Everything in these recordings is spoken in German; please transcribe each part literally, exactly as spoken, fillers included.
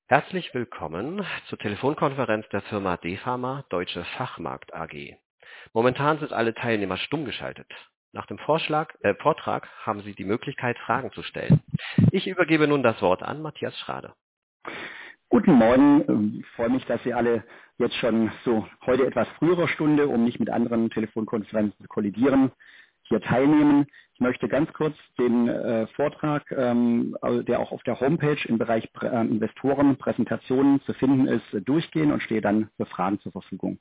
Herzlich willkommen zur Telefonkonferenz der Firma DEFAMA Deutsche Fachmarkt A G. Momentan sind alle Teilnehmer stumm geschaltet. Nach dem Vorschlag, äh, Vortrag haben Sie die Möglichkeit, Fragen zu stellen. Ich übergebe nun das Wort an Matthias Schrade. Guten Morgen, ich freue mich, dass Sie alle jetzt schon so heute etwas früherer Stunde, um nicht mit anderen Telefonkonferenzen zu kollidieren, hier teilnehmen. Ich möchte ganz kurz den äh, Vortrag, ähm, der auch auf der Homepage im Bereich äh, Investoren, Präsentationen zu finden ist, äh, durchgehen und stehe dann für Fragen zur Verfügung.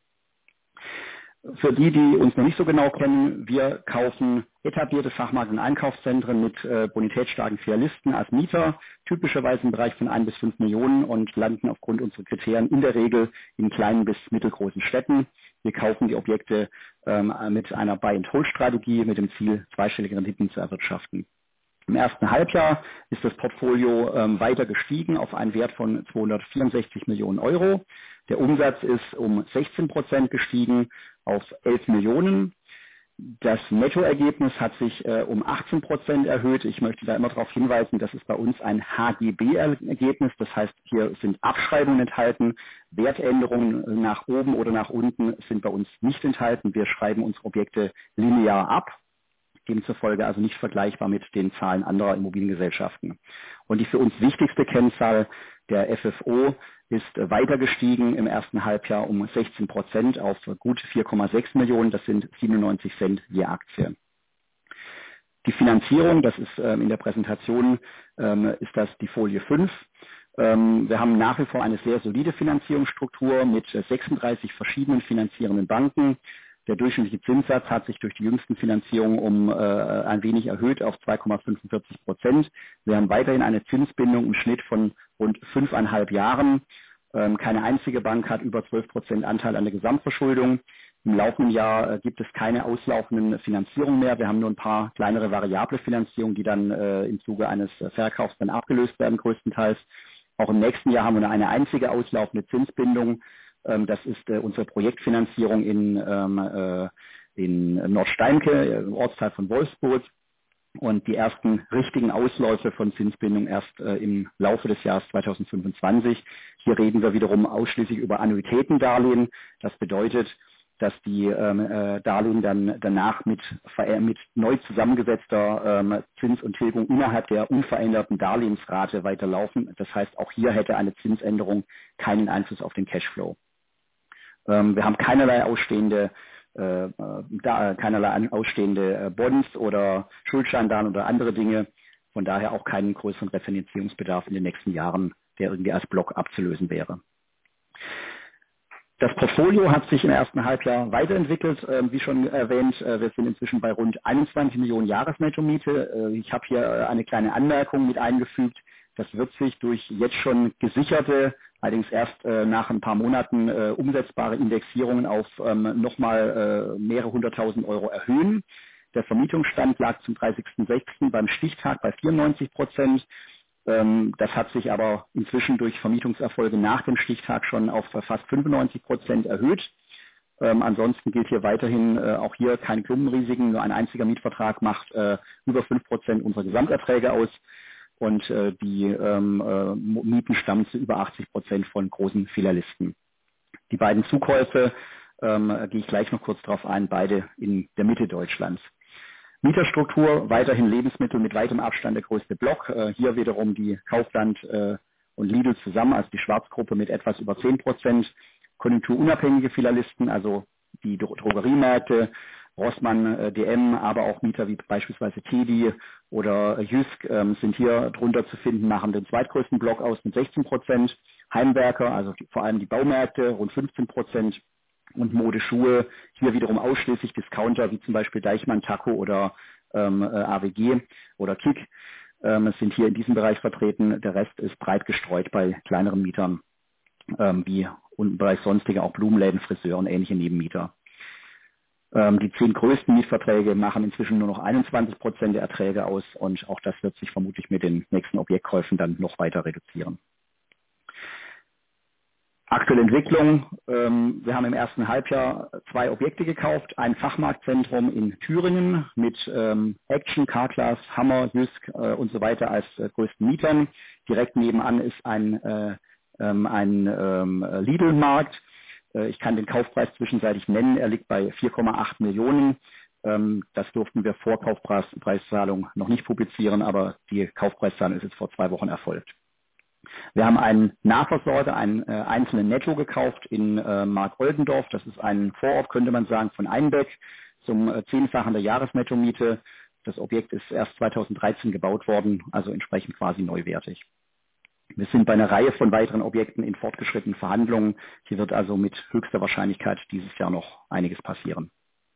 Für die, die uns noch nicht so genau kennen, wir kaufen etablierte Fachmarkt- und Einkaufszentren mit äh, bonitätsstarken Filialisten als Mieter, typischerweise im Bereich von ein bis fünf Millionen und landen aufgrund unserer Kriterien in der Regel in kleinen bis mittelgroßen Städten. Wir kaufen die Objekte ähm, mit einer Buy-and-Hold-Strategie mit dem Ziel, zweistellige Renditen zu erwirtschaften. Im ersten Halbjahr ist das Portfolio ähm, weiter gestiegen auf einen Wert von zweihundertvierundsechzig Millionen Euro. Der Umsatz ist um sechzehn Prozent gestiegen auf elf Millionen. Das Nettoergebnis hat sich äh, um achtzehn Prozent erhöht. Ich möchte da immer darauf hinweisen, das ist bei uns ein H G B-Ergebnis. Das heißt, hier sind Abschreibungen enthalten. Wertänderungen nach oben oder nach unten sind bei uns nicht enthalten. Wir schreiben unsere Objekte linear ab. Demzufolge also nicht vergleichbar mit den Zahlen anderer Immobiliengesellschaften. Und die für uns wichtigste Kennzahl, der F F O, ist weiter gestiegen im ersten Halbjahr um sechzehn Prozent auf gut vier Komma sechs Millionen. Das sind siebenundneunzig Cent je Aktie. Die Finanzierung, das ist ähm, in der Präsentation, ähm, ist das die Folie fünf. Ähm, wir haben nach wie vor eine sehr solide Finanzierungsstruktur mit äh, sechsunddreißig verschiedenen finanzierenden Banken. Der durchschnittliche Zinssatz hat sich durch die jüngsten Finanzierungen um äh, ein wenig erhöht auf zwei Komma fünfundvierzig Prozent. Wir haben weiterhin eine Zinsbindung im Schnitt von rund fünfeinhalb Jahren. Ähm, keine einzige Bank hat über zwölf Prozent Anteil an der Gesamtverschuldung. Im laufenden Jahr äh, gibt es keine auslaufenden Finanzierungen mehr. Wir haben nur ein paar kleinere variable Finanzierungen, die dann äh, im Zuge eines äh, Verkaufs dann abgelöst werden, größtenteils. Auch im nächsten Jahr haben wir nur eine einzige auslaufende Zinsbindung. Das ist äh, unsere Projektfinanzierung in, ähm, äh, in Nordsteinke, im Ortsteil von Wolfsburg. Und die ersten richtigen Ausläufe von Zinsbindung erst äh, im Laufe des Jahres zweitausendfünfundzwanzig. Hier reden wir wiederum ausschließlich über Annuitätendarlehen. Das bedeutet, dass die ähm, äh, Darlehen dann danach mit, mit neu zusammengesetzter ähm, Zins und Tilgung innerhalb der unveränderten Darlehensrate weiterlaufen. Das heißt, auch hier hätte eine Zinsänderung keinen Einfluss auf den Cashflow. Ähm, wir haben keinerlei ausstehende, äh, da, keinerlei ausstehende äh, Bonds oder Schuldscheindarlehen oder andere Dinge. Von daher auch keinen größeren Refinanzierungsbedarf in den nächsten Jahren, der irgendwie als Block abzulösen wäre. Das Portfolio hat sich im ersten Halbjahr weiterentwickelt. Äh, wie schon erwähnt, äh, wir sind inzwischen bei rund einundzwanzig Millionen Jahresnettomiete. Äh, ich habe hier äh, eine kleine Anmerkung mit eingefügt. Das wird sich durch jetzt schon gesicherte, allerdings erst äh, nach ein paar Monaten äh, umsetzbare Indexierungen auf ähm, nochmal äh, mehrere hunderttausend Euro erhöhen. Der Vermietungsstand lag zum dreißigsten sechsten beim Stichtag bei vierundneunzig Prozent. Ähm, das hat sich aber inzwischen durch Vermietungserfolge nach dem Stichtag schon auf fast fünfundneunzig Prozent erhöht. Ähm, ansonsten gilt hier weiterhin äh, auch hier keine Klumpenrisiken. Nur ein einziger Mietvertrag macht äh, über fünf Prozent unserer Gesamterträge aus. Und äh, die ähm, äh, Mieten stammen zu über achtzig Prozent von großen Filialisten. Die beiden Zukäufe, ähm, gehe ich gleich noch kurz drauf ein, beide in der Mitte Deutschlands. Mieterstruktur, weiterhin Lebensmittel mit weitem Abstand der größte Block. Äh, hier wiederum die Kaufland äh, und Lidl zusammen, also die Schwarzgruppe mit etwas über zehn Prozent. Konjunkturunabhängige Filialisten, also die Dro- Drogeriemärkte, Rossmann, äh, D M, aber auch Mieter wie beispielsweise Tedi oder äh, Jysk ähm, sind hier drunter zu finden, machen den zweitgrößten Block aus mit sechzehn Prozent. Heimwerker, also die, vor allem die Baumärkte, rund fünfzehn Prozent. Und Modeschuhe, hier wiederum ausschließlich Discounter, wie zum Beispiel Deichmann, Taco oder ähm, äh, A W G oder Kick, ähm, sind hier in diesem Bereich vertreten. Der Rest ist breit gestreut bei kleineren Mietern, ähm, wie und im Bereich sonstige auch Blumenläden, Friseur und ähnliche Nebenmieter. Ähm, die zehn größten Mietverträge machen inzwischen nur noch einundzwanzig Prozent der Erträge aus und auch das wird sich vermutlich mit den nächsten Objektkäufen dann noch weiter reduzieren. Aktuelle Entwicklung. Ähm, wir haben im ersten Halbjahr zwei Objekte gekauft. Ein Fachmarktzentrum in Thüringen mit ähm, Action, Carglass, Hammer, Jysk äh, und so weiter als äh, größten Mietern. Direkt nebenan ist ein äh, ähm, ein ähm, Lidl-Markt. Äh, ich kann den Kaufpreis zwischenzeitlich nennen. Er liegt bei vier Komma acht Millionen. Ähm, das durften wir vor Kaufpreiszahlung noch nicht publizieren, aber die Kaufpreiszahlung ist jetzt vor zwei Wochen erfolgt. Wir haben einen Nahversorger, einen äh, einzelnen Netto gekauft in äh, Mark-Oldendorf. Das ist ein Vorort, könnte man sagen, von Einbeck zum äh, Zehnfachen der Jahresnettomiete. Das Objekt ist erst zweitausenddreizehn gebaut worden, also entsprechend quasi neuwertig. Wir sind bei einer Reihe von weiteren Objekten in fortgeschrittenen Verhandlungen. Hier wird also mit höchster Wahrscheinlichkeit dieses Jahr noch einiges passieren.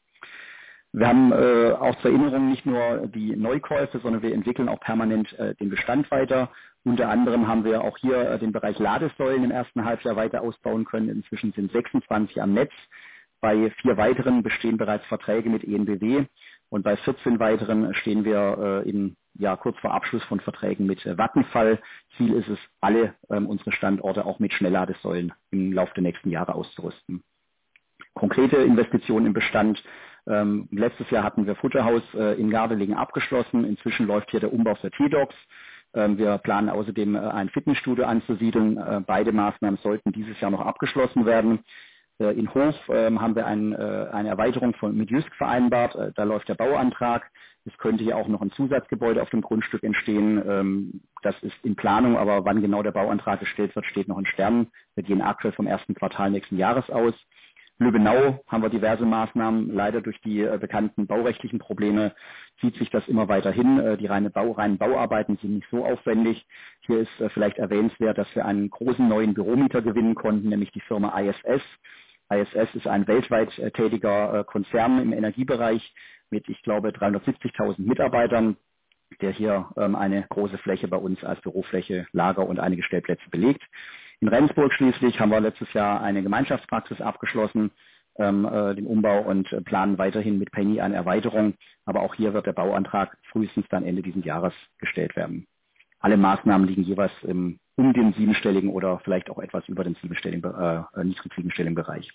Wir haben äh, auch zur Erinnerung nicht nur die Neukäufe, sondern wir entwickeln auch permanent äh, den Bestand weiter. Unter anderem haben wir auch hier äh, den Bereich Ladesäulen im ersten Halbjahr weiter ausbauen können. Inzwischen sind sechsundzwanzig am Netz. Bei vier weiteren bestehen bereits Verträge mit E N B W und bei vierzehn weiteren stehen wir äh, in, ja, kurz vor Abschluss von Verträgen mit äh, Vattenfall. Ziel ist es, alle ähm, unsere Standorte auch mit Schnellladesäulen im Laufe der nächsten Jahre auszurüsten. Konkrete Investitionen im Bestand. Ähm, letztes Jahr hatten wir Futterhaus äh, in Gardelegen abgeschlossen. Inzwischen läuft hier der Umbau für T-Docs. Ähm, wir planen außerdem äh, ein Fitnessstudio anzusiedeln. Äh, beide Maßnahmen sollten dieses Jahr noch abgeschlossen werden. Äh, in Hof ähm, haben wir ein, äh, eine Erweiterung von, mit Jysk vereinbart. Äh, da läuft der Bauantrag. Es könnte hier auch noch ein Zusatzgebäude auf dem Grundstück entstehen. Ähm, das ist in Planung, aber wann genau der Bauantrag gestellt wird, steht noch in Sternen. Wir gehen aktuell vom ersten Quartal nächsten Jahres aus. Lübbenau haben wir diverse Maßnahmen. Leider durch die äh, bekannten baurechtlichen Probleme zieht sich das immer weiter hin. Äh, die reine Bau, reinen Bauarbeiten sind nicht so aufwendig. Hier ist äh, vielleicht erwähnenswert, dass wir einen großen neuen Büromieter gewinnen konnten, nämlich die Firma I S S. I S S ist ein weltweit äh, tätiger äh, Konzern im Energiebereich mit, ich glaube, dreihundertsiebzigtausend Mitarbeitern, der hier ähm, eine große Fläche bei uns als Bürofläche, Lager und einige Stellplätze belegt. In Rendsburg schließlich haben wir letztes Jahr eine Gemeinschaftspraxis abgeschlossen, ähm, äh, den Umbau und äh, planen weiterhin mit Penny eine Erweiterung. Aber auch hier wird der Bauantrag frühestens dann Ende dieses Jahres gestellt werden. Alle Maßnahmen liegen jeweils im, um den siebenstelligen oder vielleicht auch etwas über den siebenstelligen, äh, niedrig siebenstelligen Bereich.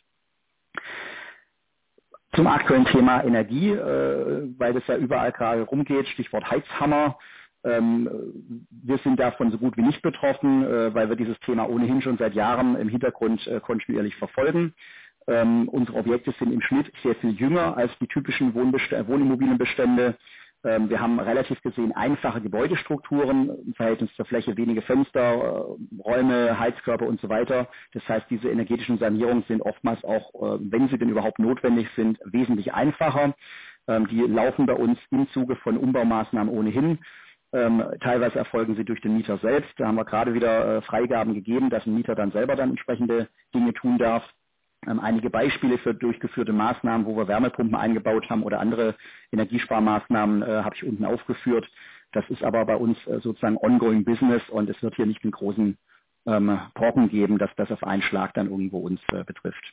Zum aktuellen Thema Energie, äh, weil das ja überall gerade rumgeht, Stichwort Heizhammer. Ähm, wir sind davon so gut wie nicht betroffen, äh, weil wir dieses Thema ohnehin schon seit Jahren im Hintergrund äh, kontinuierlich verfolgen. Ähm, unsere Objekte sind im Schnitt sehr viel jünger als die typischen Wohnbest- Wohnimmobilienbestände. Ähm, wir haben relativ gesehen einfache Gebäudestrukturen, im Verhältnis zur Fläche wenige Fenster, äh, Räume, Heizkörper und so weiter. Das heißt, diese energetischen Sanierungen sind oftmals auch, äh, wenn sie denn überhaupt notwendig sind, wesentlich einfacher. Ähm, die laufen bei uns im Zuge von Umbaumaßnahmen ohnehin. Ähm, teilweise erfolgen sie durch den Mieter selbst. Da haben wir gerade wieder äh, Freigaben gegeben, dass ein Mieter dann selber dann entsprechende Dinge tun darf. Ähm, einige Beispiele für durchgeführte Maßnahmen, wo wir Wärmepumpen eingebaut haben oder andere Energiesparmaßnahmen, äh, habe ich unten aufgeführt. Das ist aber bei uns äh, sozusagen ongoing business und es wird hier nicht den großen ähm, Brocken geben, dass das auf einen Schlag dann irgendwo uns äh, betrifft.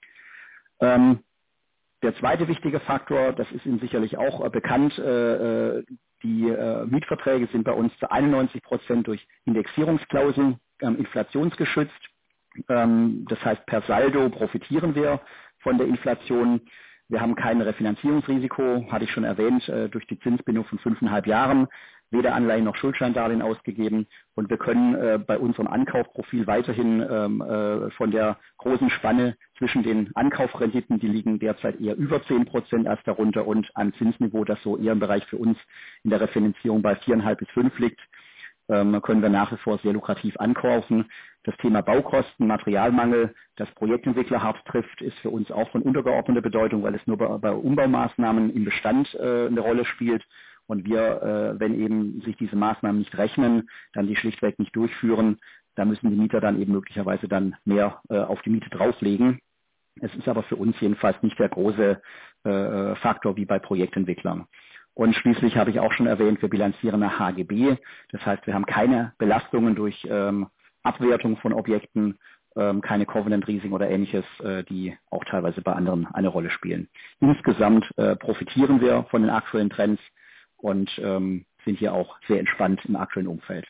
Ähm, der zweite wichtige Faktor, das ist Ihnen sicherlich auch äh, bekannt, äh, die äh, Mietverträge sind bei uns zu einundneunzig Prozent durch Indexierungsklauseln ähm, inflationsgeschützt. Ähm, das heißt, per Saldo profitieren wir von der Inflation. Wir haben kein Refinanzierungsrisiko, hatte ich schon erwähnt, äh, durch die Zinsbindung von fünfeinhalb Jahren, weder Anleihen noch Schuldscheindarlehen ausgegeben. Und wir können äh, bei unserem Ankaufprofil weiterhin ähm, äh, von der großen Spanne zwischen den Ankaufrenditen, die liegen derzeit eher über zehn Prozent als darunter, und einem Zinsniveau, das so eher im Bereich für uns in der Refinanzierung bei viereinhalb bis fünf liegt, ähm, können wir nach wie vor sehr lukrativ ankaufen. Das Thema Baukosten, Materialmangel, das Projektentwickler hart trifft, ist für uns auch von untergeordneter Bedeutung, weil es nur bei, bei Umbaumaßnahmen im Bestand äh, eine Rolle spielt. Und wir, äh, wenn eben sich diese Maßnahmen nicht rechnen, dann die schlichtweg nicht durchführen, da müssen die Mieter dann eben möglicherweise dann mehr äh, auf die Miete drauflegen. Es ist aber für uns jedenfalls nicht der große äh, Faktor wie bei Projektentwicklern. Und schließlich habe ich auch schon erwähnt, wir bilanzieren nach H G B. Das heißt, wir haben keine Belastungen durch ähm, Abwertung von Objekten, ähm, keine Covenant-Risiken oder Ähnliches, äh, die auch teilweise bei anderen eine Rolle spielen. Insgesamt äh, profitieren wir von den aktuellen Trends und ähm, sind hier auch sehr entspannt im aktuellen Umfeld.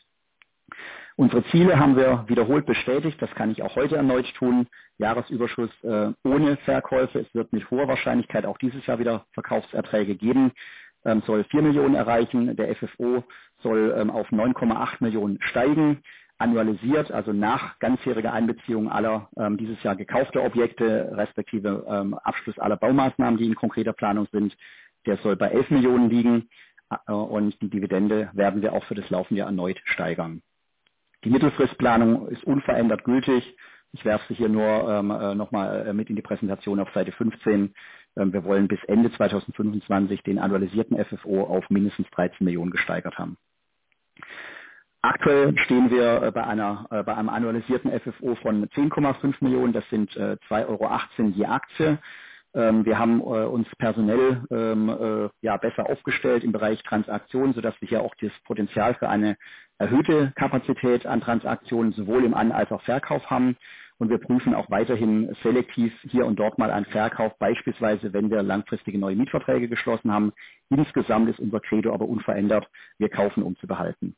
Unsere Ziele haben wir wiederholt bestätigt, das kann ich auch heute erneut tun. Jahresüberschuss äh, ohne Verkäufe. Es wird mit hoher Wahrscheinlichkeit auch dieses Jahr wieder Verkaufserträge geben. Ähm, soll vier Millionen erreichen. Der F F O soll ähm, auf neun Komma acht Millionen steigen. annualisiert, also nach ganzjähriger Einbeziehung aller ähm, dieses Jahr gekaufter Objekte, respektive ähm, Abschluss aller Baumaßnahmen, die in konkreter Planung sind. Der soll bei elf Millionen liegen äh, und die Dividende werden wir auch für das laufende Jahr erneut steigern. Die Mittelfristplanung ist unverändert gültig. Ich werfe sie hier nur ähm, äh, nochmal mit in die Präsentation auf Seite fünfzehn. Ähm, wir wollen bis Ende zweitausendfünfundzwanzig den annualisierten F F O auf mindestens dreizehn Millionen gesteigert haben. Aktuell stehen wir äh, bei, einer, äh, bei einem annualisierten F F O von zehn Komma fünf Millionen. Das sind äh, zwei Euro achtzehn je Aktie. Ähm, wir haben äh, uns personell ähm, äh, ja, besser aufgestellt im Bereich Transaktionen, sodass wir hier auch das Potenzial für eine erhöhte Kapazität an Transaktionen sowohl im An- als auch Verkauf haben. Und wir prüfen auch weiterhin selektiv hier und dort mal einen Verkauf, beispielsweise wenn wir langfristige neue Mietverträge geschlossen haben. Insgesamt ist unser Credo aber unverändert. Wir kaufen, um zu behalten.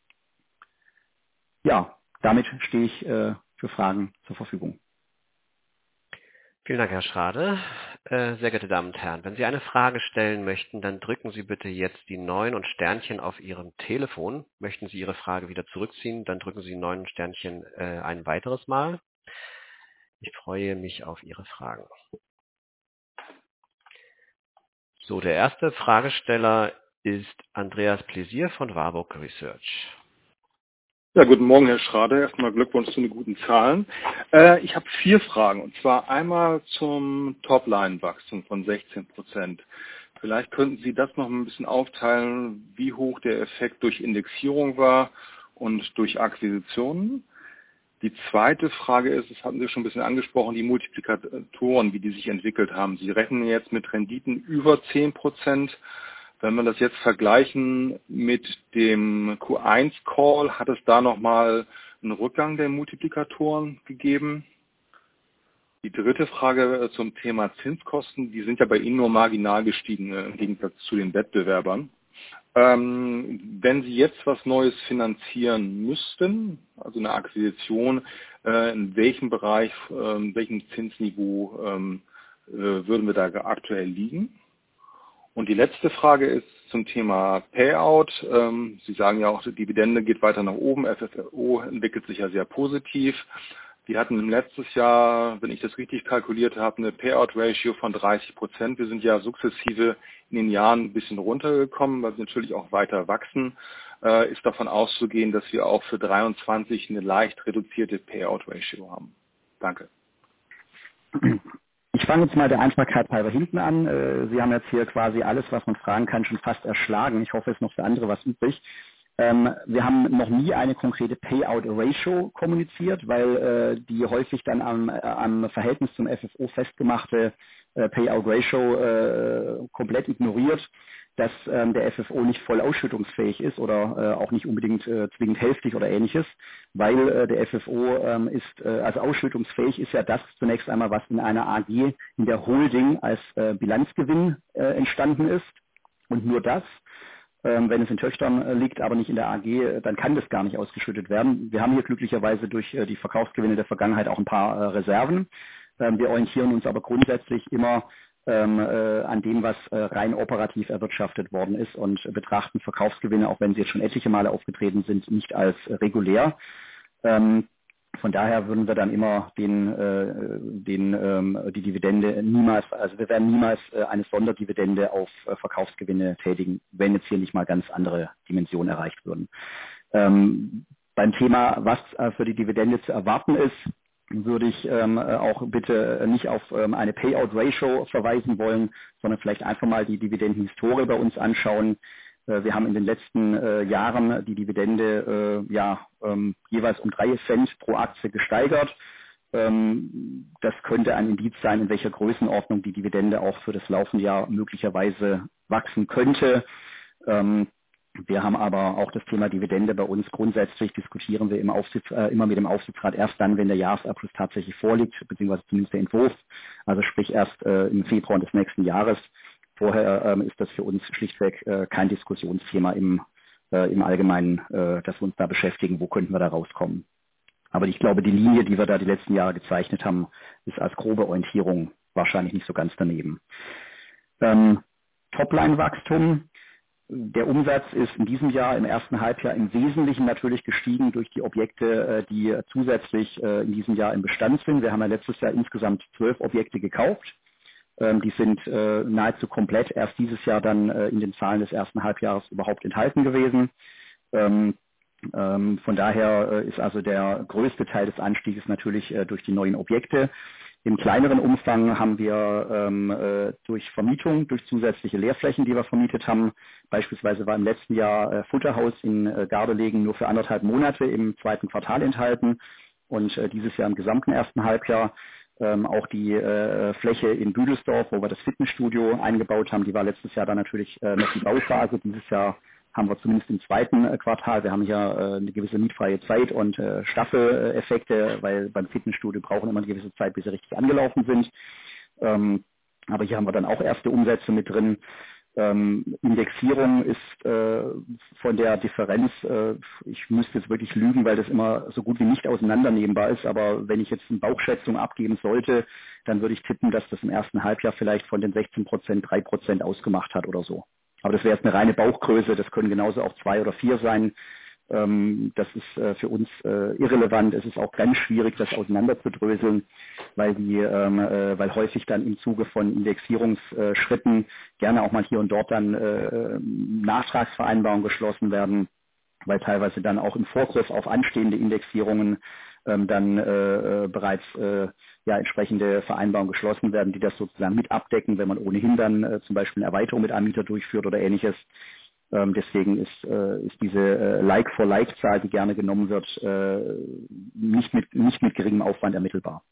Ja, damit stehe ich äh, für Fragen zur Verfügung. Vielen Dank, Herr Schrade. Äh, sehr geehrte Damen und Herren, wenn Sie eine Frage stellen möchten, dann drücken Sie bitte jetzt die neun und Sternchen auf Ihrem Telefon. Möchten Sie Ihre Frage wieder zurückziehen, dann drücken Sie neun und Sternchen äh, ein weiteres Mal. Ich freue mich auf Ihre Fragen. So, der erste Fragesteller ist Andreas Pläsier von Warburg Research. Ja, guten Morgen, Herr Schrade. Erstmal Glückwunsch zu den guten Zahlen. Äh, ich habe vier Fragen, und zwar einmal zum Topline-Wachstum von sechzehn Prozent. Vielleicht könnten Sie das noch ein bisschen aufteilen, wie hoch der Effekt durch Indexierung war und durch Akquisitionen. Die zweite Frage ist, das hatten Sie schon ein bisschen angesprochen, die Multiplikatoren, wie die sich entwickelt haben. Sie rechnen jetzt mit Renditen über zehn Prozent. Wenn wir das jetzt vergleichen mit dem Q eins Call, hat es da nochmal einen Rückgang der Multiplikatoren gegeben? Die dritte Frage zum Thema Zinskosten, die sind ja bei Ihnen nur marginal gestiegen im Gegensatz zu den Wettbewerbern. Ähm, wenn Sie jetzt was Neues finanzieren müssten, also eine Akquisition, äh, in welchem Bereich, äh, in welchem Zinsniveau ähm, äh, würden wir da aktuell liegen? Und die letzte Frage ist zum Thema Payout. Ähm, Sie sagen ja auch, die Dividende geht weiter nach oben. F F O entwickelt sich ja sehr positiv. Wir hatten im letzten Jahr, wenn ich das richtig kalkuliert habe, eine Payout-Ratio von dreißig Prozent. Wir sind ja sukzessive in den Jahren ein bisschen runtergekommen, weil wir natürlich auch weiter wachsen. Äh, ist davon auszugehen, dass wir auch für dreiundzwanzig eine leicht reduzierte Payout-Ratio haben. Danke. Ich fange jetzt mal der Einfachheit halber hinten an. Äh, Sie haben jetzt hier quasi alles, was man fragen kann, schon fast erschlagen. Ich hoffe, es ist noch für andere was übrig. Ähm, wir haben noch nie eine konkrete Payout-Ratio kommuniziert, weil äh, die häufig dann am, äh, am Verhältnis zum F F O festgemachte äh, Payout-Ratio äh, komplett ignoriert, dass ähm, der F F O nicht voll ausschüttungsfähig ist oder äh, auch nicht unbedingt äh, zwingend hälftig oder ähnliches, weil äh, der F F O ähm, ist, äh, also ausschüttungsfähig ist ja das zunächst einmal, was in einer A G in der Holding als äh, Bilanzgewinn äh, entstanden ist und nur das. Ähm, wenn es in Töchtern äh, liegt, aber nicht in der A G, äh, dann kann das gar nicht ausgeschüttet werden. Wir haben hier glücklicherweise durch äh, die Verkaufsgewinne der Vergangenheit auch ein paar äh, Reserven. Ähm, wir orientieren uns aber grundsätzlich immer ähm, äh, an dem, was äh, rein operativ erwirtschaftet worden ist und äh, betrachten Verkaufsgewinne, auch wenn sie jetzt schon etliche Male aufgetreten sind, nicht als äh, regulär. Ähm, Von daher würden wir dann immer den, äh, den, ähm, die Dividende niemals, also wir werden niemals äh, eine Sonderdividende auf äh, Verkaufsgewinne tätigen, wenn jetzt hier nicht mal ganz andere Dimensionen erreicht würden. Ähm, beim Thema, was äh, für die Dividende zu erwarten ist, würde ich ähm, auch bitte nicht auf ähm, eine Payout-Ratio verweisen wollen, sondern vielleicht einfach mal die Dividendenhistorie bei uns anschauen. Wir haben in den letzten äh, Jahren die Dividende äh, ja ähm, jeweils um drei Cent pro Aktie gesteigert. Ähm, das könnte ein Indiz sein, in welcher Größenordnung die Dividende auch für das laufende Jahr möglicherweise wachsen könnte. Ähm, wir haben aber auch das Thema Dividende bei uns. Grundsätzlich diskutieren wir im Aufsitz, äh, immer mit dem Aufsichtsrat erst dann, wenn der Jahresabschluss tatsächlich vorliegt, beziehungsweise zumindest der Entwurf. Also sprich erst äh, im Februar des nächsten Jahres. Vorher ähm, ist das für uns schlichtweg äh, kein Diskussionsthema im, äh, im Allgemeinen, äh, dass wir uns da beschäftigen, wo könnten wir da rauskommen. Aber ich glaube, die Linie, die wir da die letzten Jahre gezeichnet haben, ist als grobe Orientierung wahrscheinlich nicht so ganz daneben. Ähm, Topline-Wachstum. Der Umsatz ist in diesem Jahr, im ersten Halbjahr, im Wesentlichen natürlich gestiegen durch die Objekte, die zusätzlich in diesem Jahr im Bestand sind. Wir haben ja letztes Jahr insgesamt zwölf Objekte gekauft. Die sind nahezu komplett erst dieses Jahr dann in den Zahlen des ersten Halbjahres überhaupt enthalten gewesen. Von daher ist also der größte Teil des Anstieges natürlich durch die neuen Objekte. Im kleineren Umfang haben wir ähm, äh, durch Vermietung, durch zusätzliche Leerflächen, die wir vermietet haben. Beispielsweise war im letzten Jahr äh, Futterhaus in äh, Gardelegen nur für anderthalb Monate im zweiten Quartal enthalten und äh, dieses Jahr im gesamten ersten Halbjahr. Ähm, auch die äh, Fläche in Büdelsdorf, wo wir das Fitnessstudio eingebaut haben, die war letztes Jahr dann natürlich äh, noch die Bauphase. Dieses Jahr haben wir zumindest im zweiten äh, Quartal, wir haben hier äh, eine gewisse mietfreie Zeit und äh, Staffeleffekte, weil beim Fitnessstudio brauchen immer eine gewisse Zeit, bis sie richtig angelaufen sind. Ähm, aber hier haben wir dann auch erste Umsätze mit drin. Ähm, Indexierung ist äh, von der Differenz, äh, ich müsste jetzt wirklich lügen, weil das immer so gut wie nicht auseinandernehmbar ist, aber wenn ich jetzt eine Bauchschätzung abgeben sollte, dann würde ich tippen, dass das im ersten Halbjahr vielleicht von den sechzehn Prozent drei Prozent ausgemacht hat oder so. Aber das wäre jetzt eine reine Bauchgröße, das können genauso auch zwei oder vier sein. Ähm, das ist äh, für uns äh, irrelevant. Es ist auch ganz schwierig, das auseinanderzudröseln, weil die, ähm, äh, weil häufig dann im Zuge von Indexierungsschritten gerne auch mal hier und dort dann äh, Nachtragsvereinbarungen geschlossen werden, weil teilweise dann auch im Vorgriff auf anstehende Indexierungen ähm, dann äh, bereits äh, ja entsprechende Vereinbarungen geschlossen werden, die das sozusagen mit abdecken, wenn man ohnehin dann äh, zum Beispiel eine Erweiterung mit einem Mieter durchführt oder ähnliches. Ähm, deswegen ist, äh, ist diese äh, Like-for-Like-Zahl, die gerne genommen wird, äh, nicht mit nicht mit geringem Aufwand ermittelbar.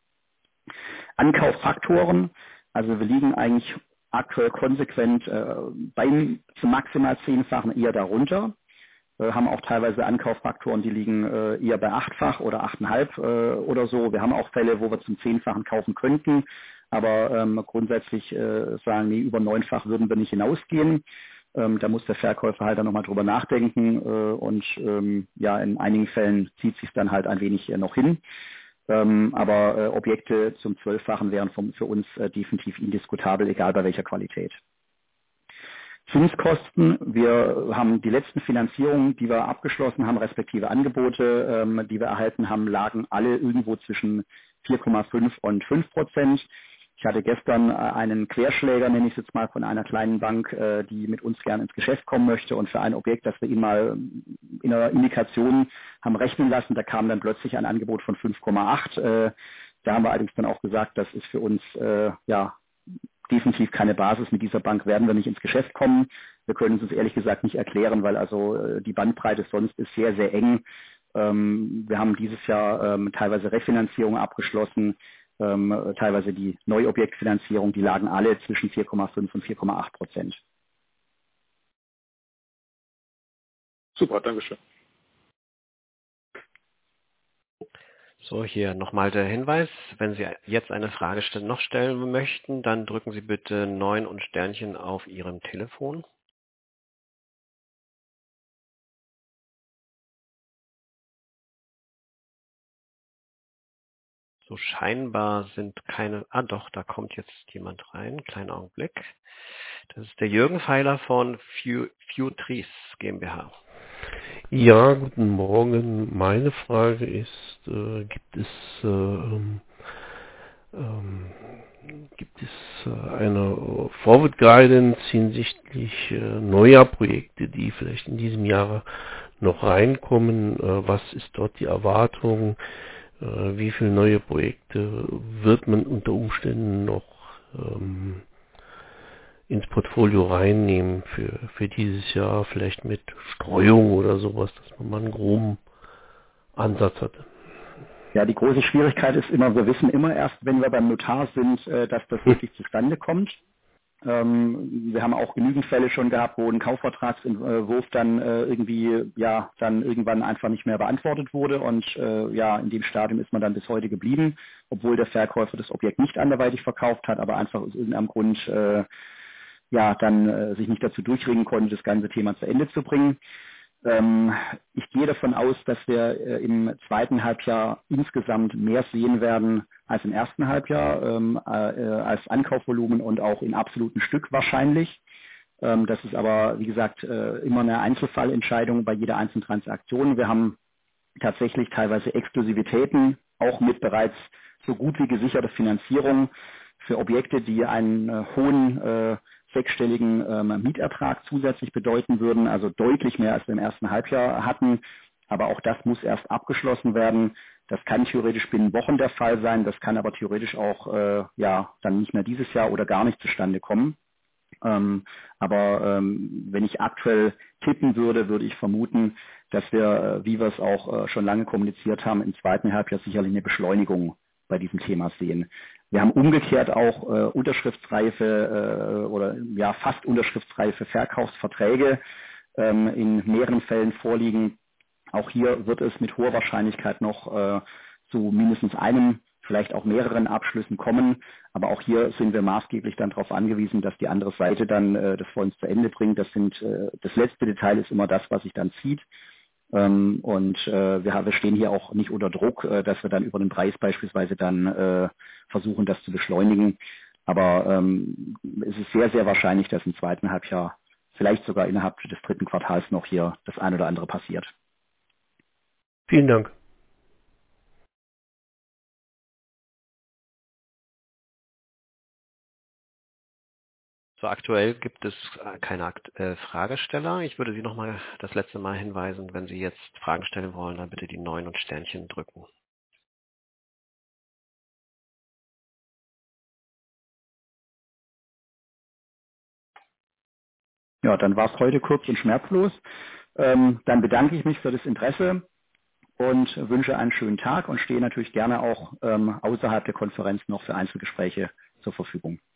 Ankauffaktoren, also wir liegen eigentlich aktuell konsequent äh, beim zum maximal zehnfachen eher darunter. Äh, haben auch teilweise Ankauffaktoren, die liegen äh, eher bei achtfach oder achteinhalb äh, oder so. Wir haben auch Fälle, wo wir zum zehnfachen kaufen könnten, aber ähm, grundsätzlich äh, sagen, nee, über neunfach würden wir nicht hinausgehen. Ähm, da muss der Verkäufer halt dann nochmal drüber nachdenken äh, und ähm, ja, in einigen Fällen zieht sich dann halt ein wenig äh, noch hin. Ähm, aber äh, Objekte zum Zwölffachen wären vom, für uns äh, definitiv indiskutabel, egal bei welcher Qualität. Zinskosten. Wir haben die letzten Finanzierungen, die wir abgeschlossen haben, respektive Angebote, ähm, die wir erhalten haben, lagen alle irgendwo zwischen vier Komma fünf und fünf Prozent. Ich hatte gestern äh, einen Querschläger, nenne ich es jetzt mal, von einer kleinen Bank, äh, die mit uns gerne ins Geschäft kommen möchte und für ein Objekt, das wir ihn mal in einer Indikation haben rechnen lassen, da kam dann plötzlich ein Angebot von fünf Komma acht. Äh, da haben wir allerdings dann auch gesagt, das ist für uns äh, ja definitiv keine Basis. Mit dieser Bank werden wir nicht ins Geschäft kommen. Wir können es uns ehrlich gesagt nicht erklären, weil also äh, die Bandbreite sonst ist sehr, sehr eng. Ähm, wir haben dieses Jahr ähm, teilweise Refinanzierung abgeschlossen, ähm, teilweise die Neuobjektfinanzierung, die lagen alle zwischen vier Komma fünf und vier Komma acht Prozent. Super, Dankeschön. So, hier nochmal der Hinweis. Wenn Sie jetzt eine Frage stellen, noch stellen möchten, dann drücken Sie bitte neun und Sternchen auf Ihrem Telefon. So, scheinbar sind keine... Ah doch, da kommt jetzt jemand rein. Kleinen Augenblick. Das ist der Jürgen Feiler von Futris GmbH. Ja, guten Morgen. Meine Frage ist, äh, gibt es äh, ähm, ähm, gibt es äh, eine Forward Guidance hinsichtlich äh, neuer Projekte, die vielleicht in diesem Jahr noch reinkommen? Äh, was ist dort die Erwartung? Äh, wie viele neue Projekte wird man unter Umständen noch ähm, ins Portfolio reinnehmen für, für dieses Jahr, vielleicht mit Streuung oder sowas, dass man mal einen groben Ansatz hat? Ja, die große Schwierigkeit ist immer, wir wissen immer erst, wenn wir beim Notar sind, äh, dass das wirklich zustande kommt. Ähm, wir haben auch genügend Fälle schon gehabt, wo ein Kaufvertragsentwurf dann äh, irgendwie, ja, dann irgendwann einfach nicht mehr beantwortet wurde und äh, ja, in dem Stadium ist man dann bis heute geblieben, obwohl der Verkäufer das Objekt nicht anderweitig verkauft hat, aber einfach aus irgendeinem Grund äh, ja, dann äh, sich nicht dazu durchringen konnte, das ganze Thema zu Ende zu bringen. Ähm, ich gehe davon aus, dass wir äh, im zweiten Halbjahr insgesamt mehr sehen werden als im ersten Halbjahr, ähm, äh, als Ankaufvolumen und auch in absoluten Stück wahrscheinlich. Ähm, das ist aber, wie gesagt, äh, immer eine Einzelfallentscheidung bei jeder einzelnen Transaktion. Wir haben tatsächlich teilweise Exklusivitäten, auch mit bereits so gut wie gesicherter Finanzierung für Objekte, die einen äh, hohen äh, sechsstelligen ähm, Mietertrag zusätzlich bedeuten würden, also deutlich mehr als wir im ersten Halbjahr hatten. Aber auch das muss erst abgeschlossen werden. Das kann theoretisch binnen Wochen der Fall sein, das kann aber theoretisch auch äh, ja dann nicht mehr dieses Jahr oder gar nicht zustande kommen. Ähm, aber ähm, wenn ich aktuell tippen würde, würde ich vermuten, dass wir, äh, wie wir es auch äh, schon lange kommuniziert haben, im zweiten Halbjahr sicherlich eine Beschleunigung bei diesem Thema sehen. Wir haben umgekehrt auch äh, unterschriftsreife äh, oder ja fast unterschriftsreife Verkaufsverträge ähm, in mehreren Fällen vorliegen. Auch hier wird es mit hoher Wahrscheinlichkeit noch äh, zu mindestens einem, vielleicht auch mehreren Abschlüssen kommen. Aber auch hier sind wir maßgeblich dann darauf angewiesen, dass die andere Seite dann äh, das vollends zu Ende bringt. Das sind äh, das letzte Detail ist immer das, was sich dann zieht. Ähm, und äh, wir, wir stehen hier auch nicht unter Druck, äh, dass wir dann über den Preis beispielsweise dann äh, versuchen, das zu beschleunigen. Aber ähm, es ist sehr, sehr wahrscheinlich, dass im zweiten Halbjahr, vielleicht sogar innerhalb des dritten Quartals noch hier das ein oder andere passiert. Vielen Dank. So, aktuell gibt es äh, keine Akt äh, Fragesteller. Ich würde Sie nochmal das letzte Mal hinweisen, wenn Sie jetzt Fragen stellen wollen, dann bitte die neun und Sternchen drücken. Ja, dann war es heute kurz und schmerzlos. Ähm, dann bedanke ich mich für das Interesse und wünsche einen schönen Tag und stehe natürlich gerne auch ähm, außerhalb der Konferenz noch für Einzelgespräche zur Verfügung.